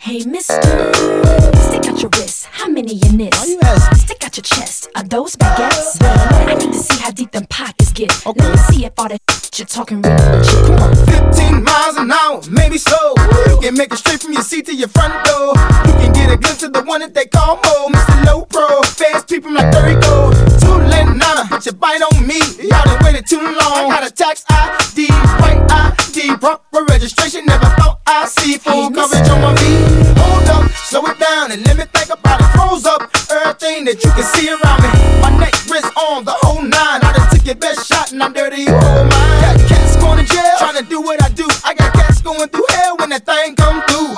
Hey, mister, stick out your wrist. How many in this? Why you asking? Stick out your chest. Are those baguettes? I need to see how deep them pockets get. Okay. Let me see if all that you're talking really legit. Come on. 15 miles an hour, maybe slow. You can make it straight from your seat to your front door. You can get a glimpse of the one that they call Mo, Mr. Low Pro. Fast people like there he go. Too late, nana, put your bite on me. Y'all done waited too long. I got a tax ID, white ID, proper registration. Never thought I'd see full coverage on my feet. Hold up, slow it down and let me think about it. Froze up everything that you can see around me. My neck, wrist, arm, the whole nine. I done took your best shot and I'm dirty, you hold mine. Got cats going to jail, trying to do what I do. I got cats going through hell when that thing come through.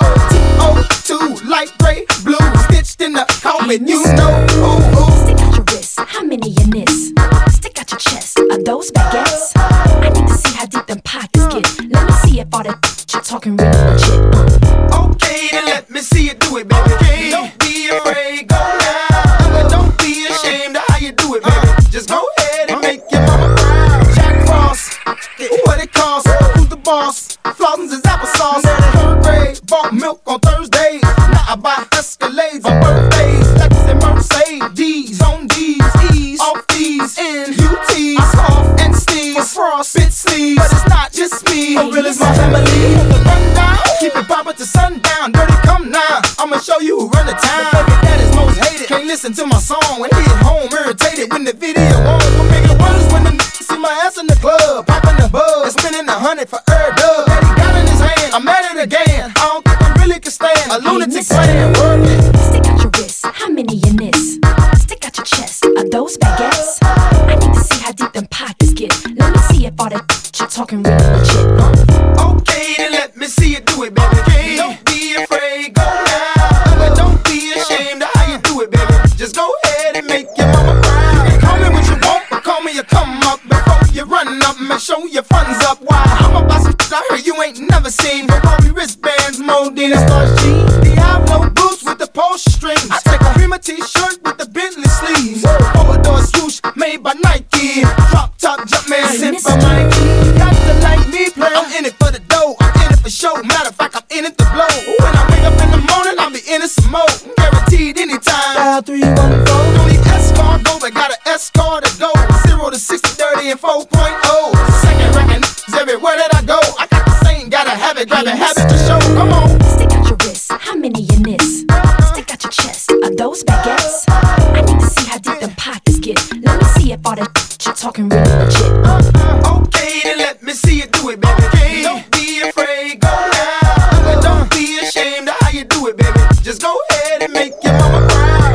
T-O-2, light gray, blue, stitched in the carpet, you know. Ooh, ooh. Stick out your wrist. How many in this? Stick out your chest. Are those baguettes? I need to see how deep them pockets get. Let me see if all that you're talking really legit. Okay, then let me see you do it, baby. Okay. Don't be afraid, go now. But don't be ashamed of how you do it, baby. Just go ahead and make your mama proud. Jack Frost, what it costs? Who's the boss? Flossins is applesauce. Third grade, bought milk on Thursdays. Now I buy Escalades on birthdays. Lexus and Mercedes, on D's, E's, off D's, and UT's. I cough and sneeze for frost, bit sleeves. But it's not just me, for real is my family. Run down, keep it poppin' to sundown. Dirty come now, I'ma show you who run the town. The baby that is most hated, can't listen to my song. When he at home, irritated when the video on. What make it worse when the see my ass in the club, poppin' the bug, and spending 100 for every dub. That he got in his hand, I'm at it again. I don't think I really can stand a lunatic playing. Work it. Stick out your wrist. How many in this? Stick out your chest. Are those baguettes? I need to see how deep them pockets get. Let me see if all that you're talking really legit. Okay, then let me see you do it, baby. Okay. Don't be afraid, go now. But don't be ashamed of how you do it, baby. Just go ahead and make your mama proud. You can call me what you want, but call me a come up. Before you run up, make sure your funds up. Why? I'm about some shit I heard you ain't never seen. Ferrari wristbands, Modena Stars G. Diablo boots with the Porsche strings. I take a Prima t-shirt with the Bentley sleeves. Overdose swoosh made by Nike. Drop top Jumpman sent by Mikey. Got to like me, play. I'm in it for the dough. I'm in it for show. Matter of fact, I'm in it to blow. When I wake up in the morning, I'll be in it some more. Guaranteed anytime. Dial 314. Don't need S-card go, but got an S-card to go. 0 to 60, 30 and 4.0. Second ranking everywhere that I go. I got the same, gotta have it, grab it, habit to show. Come on. Stick out your wrist. How many in this? Stick out your chest. Are those baguettes? I need to see how deep them pockets get. Let me see if all that you're talking really legit. Okay, then let me see you do it, baby. Okay. Don't be afraid, go now. But don't be ashamed of how you do it, baby. Just go ahead and make your mama proud.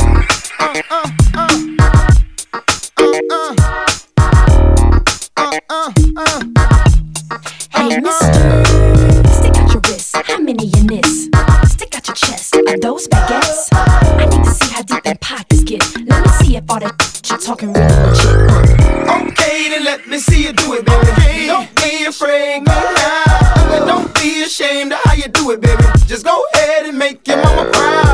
Hey, mister, stick out your wrist. How many in this? Stick out your chest. Are those baguettes? I need to see how deep them pockets get. Let me see if all that you're talking really legit. Okay, then let me see you do it, baby. Okay. Don't be afraid, go now. But don't be ashamed of how you do it, baby. Just go ahead and make your mama proud.